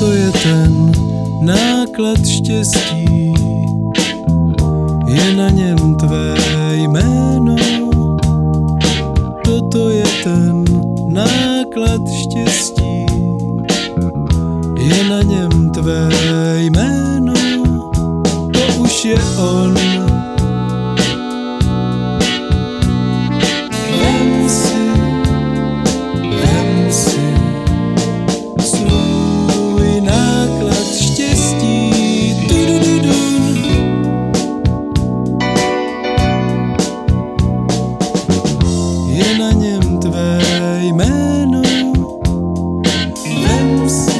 Toto je ten náklad štěstí, je na něm tvé jméno. Toto je ten náklad štěstí, je na něm tvé jméno. To už je on. Vem si svůj náklad štěstí. Tudududun. Je na něm tvé jméno. Vem si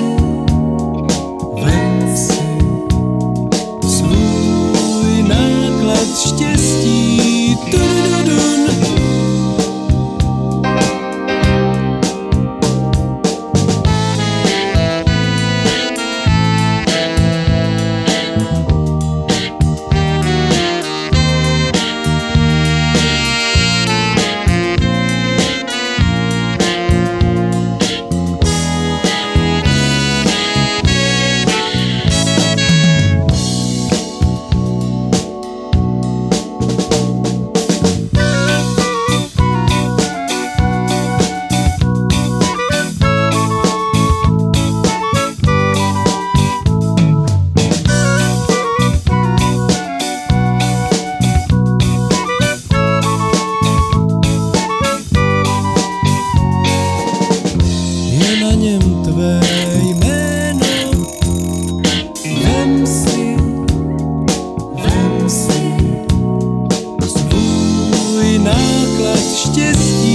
svůj náklad štěstí. Tudududun. Je na něm tvé jméno. Vem si svůj náklad štěstí.